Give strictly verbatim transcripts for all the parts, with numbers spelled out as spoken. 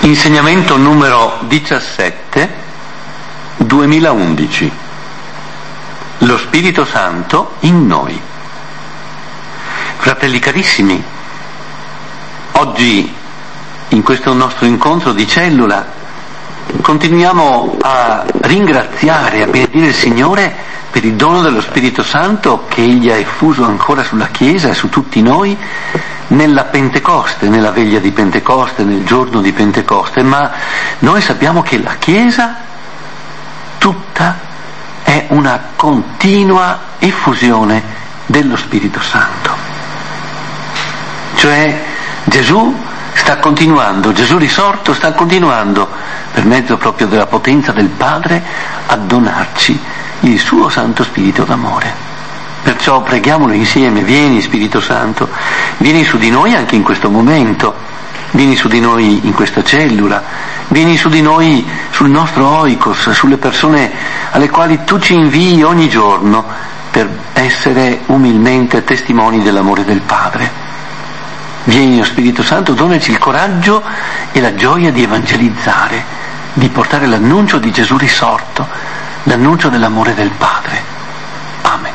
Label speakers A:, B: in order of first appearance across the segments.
A: Insegnamento numero diciassette, duemilaundici. Lo Spirito Santo in noi. Fratelli carissimi, oggi in questo nostro incontro di cellula continuiamo a ringraziare e a benedire il Signore per il dono dello Spirito Santo che Egli ha effuso ancora sulla Chiesa e su tutti noi nella Pentecoste, nella veglia di Pentecoste, nel giorno di Pentecoste, ma noi sappiamo che la Chiesa tutta è una continua effusione dello Spirito Santo. Cioè Gesù sta continuando, Gesù risorto sta continuando per mezzo proprio della potenza del Padre a donarci il suo Santo Spirito d'amore. Perciò preghiamolo insieme: vieni Spirito Santo, vieni su di noi anche in questo momento, vieni su di noi in questa cellula, vieni su di noi sul nostro oikos, sulle persone alle quali tu ci invii ogni giorno per essere umilmente testimoni dell'amore del Padre. Vieni, oh Spirito Santo, donaci il coraggio e la gioia di evangelizzare, di portare l'annuncio di Gesù risorto, l'annuncio dell'amore del Padre. Amen.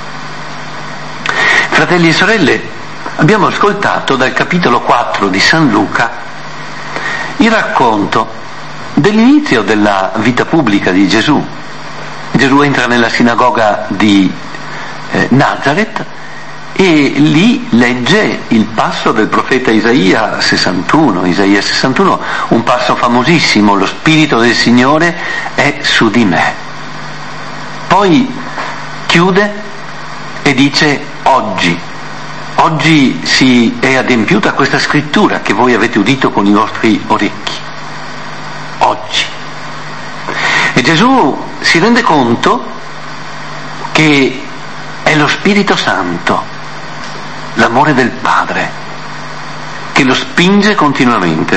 A: Fratelli e sorelle, abbiamo ascoltato dal capitolo quattro di San Luca il racconto dell'inizio della vita pubblica di Gesù. Gesù entra nella sinagoga di eh, Nazareth e lì legge il passo del profeta Isaia sessantuno, Isaia sessantuno, un passo famosissimo: lo Spirito del Signore è su di me. Poi chiude e dice: oggi, oggi si è adempiuta questa scrittura che voi avete udito con i vostri orecchi. Oggi. E Gesù si rende conto che è lo Spirito Santo, l'amore del Padre, che lo spinge continuamente.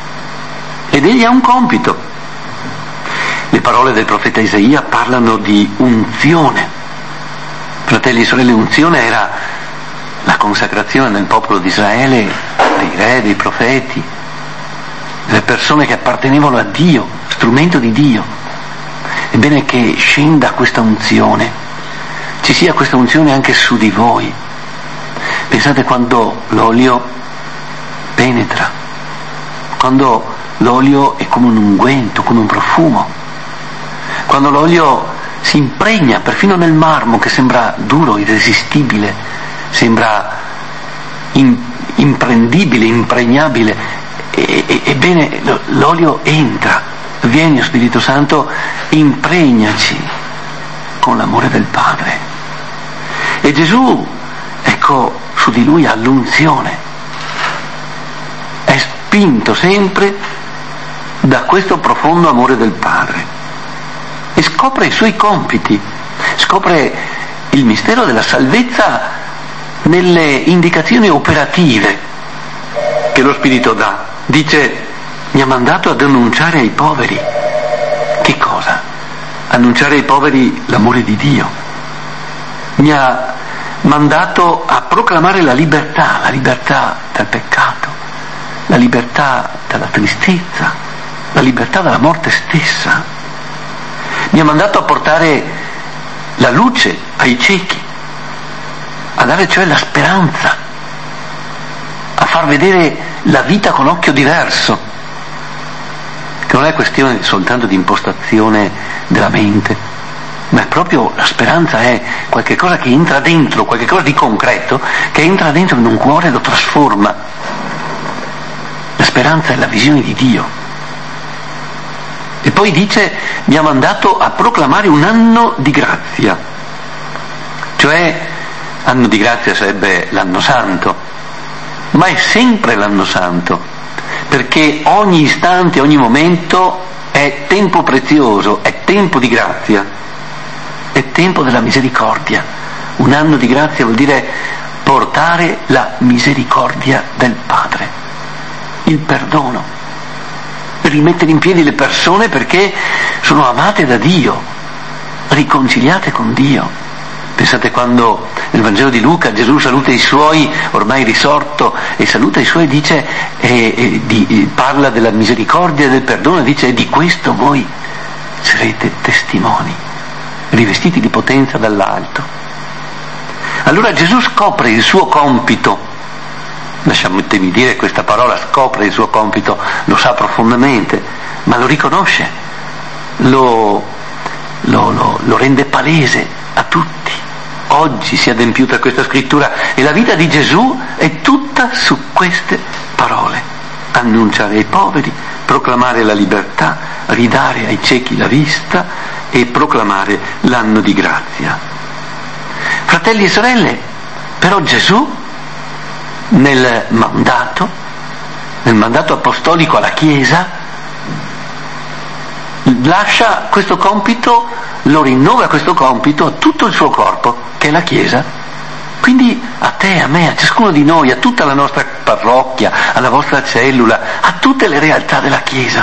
A: Ed egli ha un compito. Le parole del profeta Isaia parlano di unzione. Fratelli e sorelle, unzione era la consacrazione nel popolo di Israele dei re, dei profeti, delle persone che appartenevano a Dio, strumento di Dio. Ebbene, che scenda questa unzione, ci sia questa unzione anche su di voi. Pensate quando l'olio penetra, quando l'olio è come un unguento, come un profumo, quando l'olio si impregna perfino nel marmo che sembra duro, irresistibile, sembra in, imprendibile, impregnabile, e, e, ebbene l'olio entra. Vieni, Spirito Santo, impregnaci con l'amore del Padre. E Gesù, ecco, su di lui ha l'unzione, è spinto sempre da questo profondo amore del Padre e scopre i suoi compiti, scopre il mistero della salvezza nelle indicazioni operative che lo Spirito dà. Dice: mi ha mandato ad annunciare ai poveri. Che cosa? Annunciare ai poveri l'amore di Dio. Mi ha mandato a proclamare la libertà, la libertà dal peccato, la libertà dalla tristezza, la libertà dalla morte stessa. Mi ha mandato a portare la luce ai ciechi, a dare cioè la speranza, a far vedere la vita con occhio diverso, che non è questione soltanto di impostazione della mente, ma è proprio la speranza, è qualche cosa che entra dentro, qualche cosa di concreto che entra dentro in un cuore e lo trasforma. La speranza è la visione di Dio. E poi dice: mi ha mandato a proclamare un anno di grazia. Cioè, anno di grazia sarebbe l'anno santo, ma è sempre l'anno santo, perché ogni istante, ogni momento è tempo prezioso, è tempo di grazia, è tempo della misericordia. Un anno di grazia vuol dire portare la misericordia del Padre, il perdono, per rimettere in piedi le persone perché sono amate da Dio, riconciliate con Dio, Pensate quando nel Vangelo di Luca Gesù saluta i suoi, ormai risorto, e saluta i suoi, dice, e, e, di, parla della misericordia e del perdono, e dice: e di questo voi sarete testimoni, rivestiti di potenza dall'alto. Allora Gesù scopre il suo compito, lasciatemi dire questa parola, scopre il suo compito, lo sa profondamente, ma lo riconosce, lo, lo, lo, lo rende palese a tutti. Oggi si è adempiuta questa scrittura e la vita di Gesù è tutta su queste parole: annunciare ai poveri, proclamare la libertà, ridare ai ciechi la vista e proclamare l'anno di grazia. Fratelli e sorelle, però Gesù nel mandato, nel mandato apostolico alla Chiesa, lascia questo compito, lo rinnova questo compito a tutto il suo corpo, che è la Chiesa. Quindi a te, a me, a ciascuno di noi, a tutta la nostra parrocchia, alla vostra cellula, a tutte le realtà della Chiesa.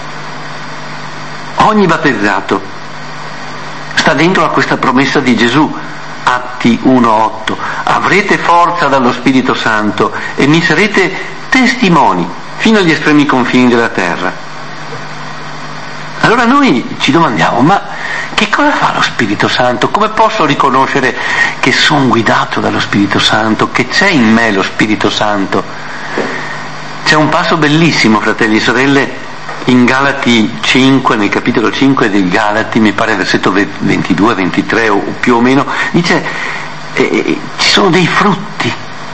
A: Ogni battezzato sta dentro a questa promessa di Gesù. Atti uno otto: avrete forza dallo Spirito Santo e mi sarete testimoni fino agli estremi confini della terra. Allora noi ci domandiamo: ma che cosa fa lo Spirito Santo? Come posso riconoscere che sono guidato dallo Spirito Santo, che c'è in me lo Spirito Santo? C'è un passo bellissimo, fratelli e sorelle, in Galati cinque, nel capitolo cinque dei Galati, mi pare versetto ventidue ventitré o più o meno, dice eh, ci sono dei frutti,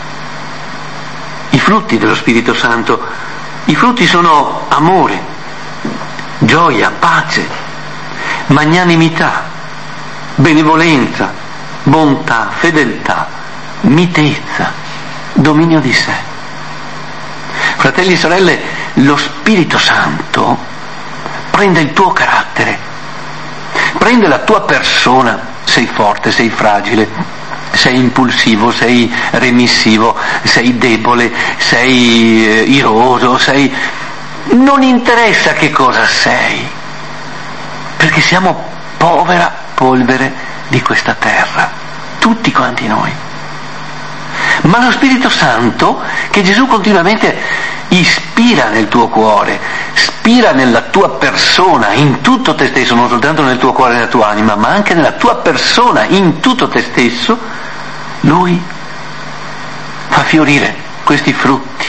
A: i frutti dello Spirito Santo. I frutti sono amore, gioia, pace, magnanimità, benevolenza, bontà, fedeltà, mitezza, dominio di sé. Fratelli e sorelle, lo Spirito Santo prende il tuo carattere, prende la tua persona. Sei forte, sei fragile, sei impulsivo, sei remissivo, sei debole, sei eh, iroso, sei... non interessa che cosa sei, perché siamo povera polvere di questa terra, tutti quanti noi. Ma lo Spirito Santo, che Gesù continuamente ispira nel tuo cuore, spira nella tua persona, in tutto te stesso, non soltanto nel tuo cuore e nella tua anima, ma anche nella tua persona, in tutto te stesso, Lui fa fiorire questi frutti.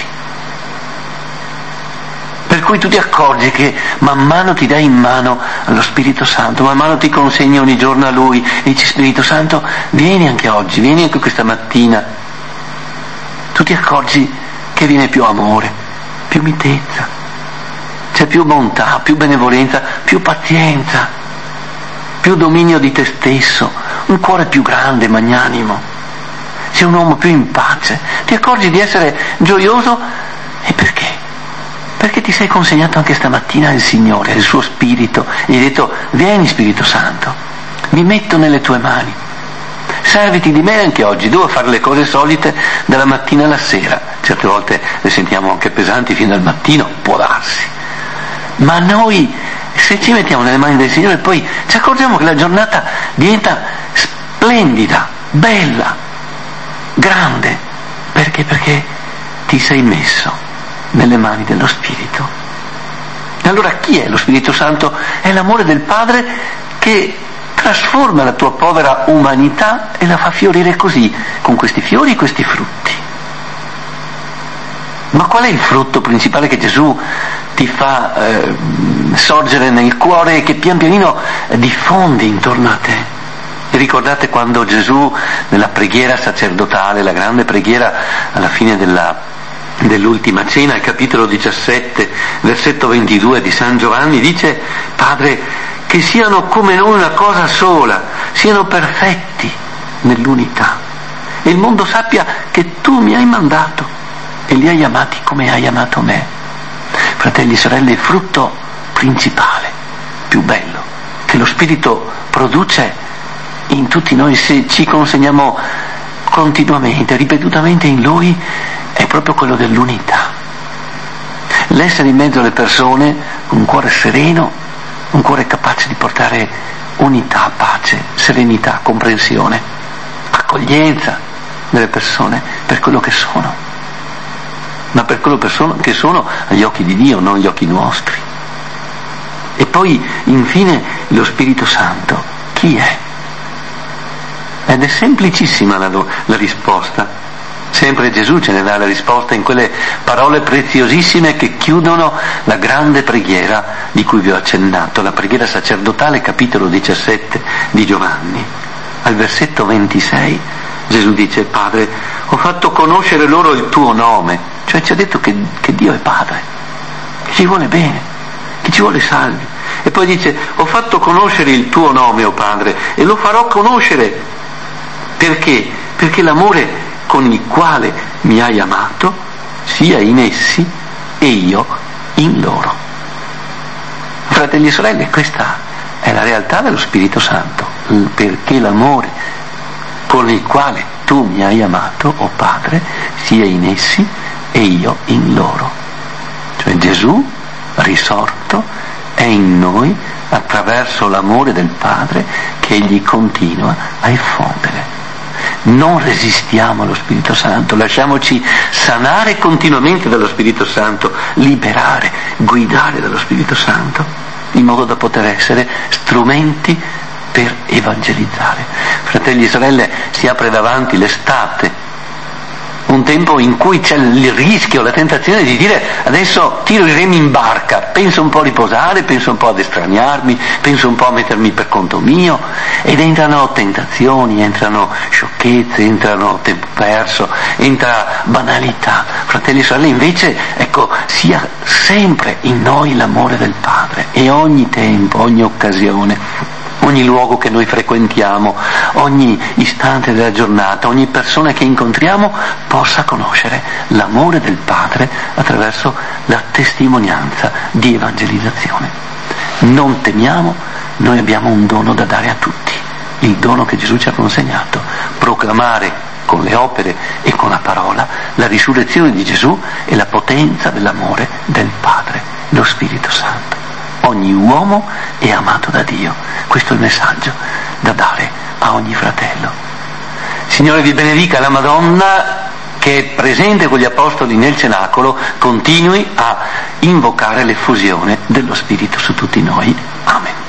A: Per cui tu ti accorgi che man mano ti dai in mano allo Spirito Santo, man mano ti consegni ogni giorno a Lui e dici: Spirito Santo, vieni anche oggi, vieni anche questa mattina. Tu ti accorgi che viene più amore, più mitezza, c'è più bontà, più benevolenza, più pazienza, più dominio di te stesso, un cuore più grande, magnanimo, sei un uomo più in pace, ti accorgi di essere gioioso. E perché? Perché ti sei consegnato anche stamattina al Signore, al suo Spirito, e gli hai detto: vieni Spirito Santo, mi metto nelle tue mani. Serviti di me anche oggi, devo fare le cose solite dalla mattina alla sera, certe volte le sentiamo anche pesanti fino al mattino, può darsi, ma noi se ci mettiamo nelle mani del Signore poi ci accorgiamo che la giornata diventa splendida, bella, grande. Perché? Perché ti sei messo nelle mani dello Spirito. E allora chi è lo Spirito Santo? È l'amore del Padre che trasforma la tua povera umanità e la fa fiorire così, con questi fiori e questi frutti. Ma qual è il frutto principale che Gesù ti fa eh, sorgere nel cuore e che pian pianino diffonde intorno a te? E ricordate quando Gesù nella preghiera sacerdotale, la grande preghiera alla fine della, dell'ultima cena, al capitolo diciassette, versetto ventidue di San Giovanni, dice: Padre, che siano come noi una cosa sola, siano perfetti nell'unità, e il mondo sappia che tu mi hai mandato e li hai amati come hai amato me. Fratelli e sorelle, il frutto principale, più bello, che lo Spirito produce in tutti noi se ci consegniamo continuamente, ripetutamente in Lui, è proprio quello dell'unità. L'essere in mezzo alle persone con un cuore sereno, un cuore capace di portare unità, pace, serenità, comprensione. l'accoglienza delle persone per quello che sono, ma per quello che sono agli occhi di Dio, non agli occhi nostri. E poi infine lo Spirito Santo, chi è? Ed è semplicissima la, la risposta. Sempre Gesù ce ne dà la risposta in quelle parole preziosissime che chiudono la grande preghiera di cui vi ho accennato, la preghiera sacerdotale, capitolo diciassette di Giovanni. Al versetto ventisei Gesù dice: Padre, ho fatto conoscere loro il tuo nome, cioè ci ha detto che, che Dio è Padre, che ci vuole bene, che ci vuole salvi. E poi dice: ho fatto conoscere il tuo nome, o Padre, e lo farò conoscere. Perché? Perché l'amore con il quale mi hai amato sia in essi e io in loro. Fratelli e sorelle, questa è la realtà dello Spirito Santo, perché l'amore con il quale tu mi hai amato, o Padre, sia in essi e io in loro. Cioè Gesù risorto è in noi attraverso l'amore del Padre che egli continua a effondere. Non resistiamo allo Spirito Santo, lasciamoci sanare continuamente dallo Spirito Santo, liberare, guidare dallo Spirito Santo, in modo da poter essere strumenti per evangelizzare. Fratelli e sorelle, si apre davanti l'estate, un tempo in cui c'è il rischio, la tentazione di dire: adesso tiro i remi in barca, penso un po' a riposare, penso un po' ad estraniarmi, penso un po' a mettermi per conto mio, ed entrano tentazioni, entrano sciocchezze, entrano tempo perso, entra banalità. Fratelli e sorelle, invece, ecco, sia sempre in noi l'amore del Padre, e ogni tempo, ogni occasione, ogni luogo che noi frequentiamo, ogni istante della giornata, ogni persona che incontriamo possa conoscere l'amore del Padre attraverso la testimonianza di evangelizzazione. Non temiamo, noi abbiamo un dono da dare a tutti, il dono che Gesù ci ha consegnato: proclamare con le opere e con la parola la risurrezione di Gesù e la potenza dell'amore del Padre, lo Spirito Santo. Ogni uomo è amato da Dio. Questo è il messaggio da dare a ogni fratello. Signore vi benedica, la Madonna che è presente con gli apostoli nel cenacolo continui a invocare l'effusione dello Spirito su tutti noi. Amen.